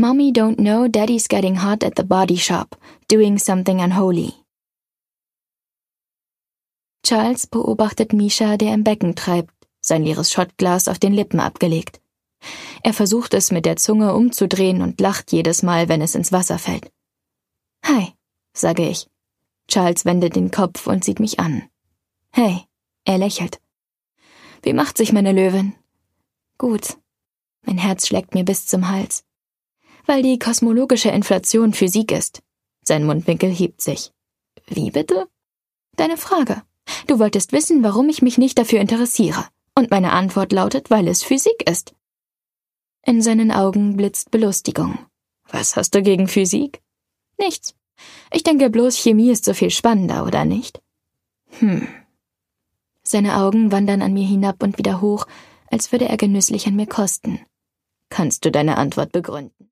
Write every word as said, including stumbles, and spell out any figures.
Mommy don't know Daddy's getting hot at the body shop, doing something unholy. Charles beobachtet Misha, der im Becken treibt, sein leeres Schottglas auf den Lippen abgelegt. Er versucht es mit der Zunge umzudrehen und lacht jedes Mal, wenn es ins Wasser fällt. »Hi«, sage ich. Charles wendet den Kopf und sieht mich an. »Hey«, er lächelt. »Wie macht sich meine Löwin?« »Gut.« Mein Herz schlägt mir bis zum Hals. »Weil die kosmologische Inflation Physik ist.« Sein Mundwinkel hebt sich. »Wie bitte?« »Deine Frage. Du wolltest wissen, warum ich mich nicht dafür interessiere. Und meine Antwort lautet, weil es Physik ist.« In seinen Augen blitzt Belustigung. »Was hast du gegen Physik?« »Nichts. Ich denke bloß, Chemie ist so viel spannender, oder nicht?« »Hm.« Seine Augen wandern an mir hinab und wieder hoch, als würde er genüsslich an mir kosten. »Kannst du deine Antwort begründen?«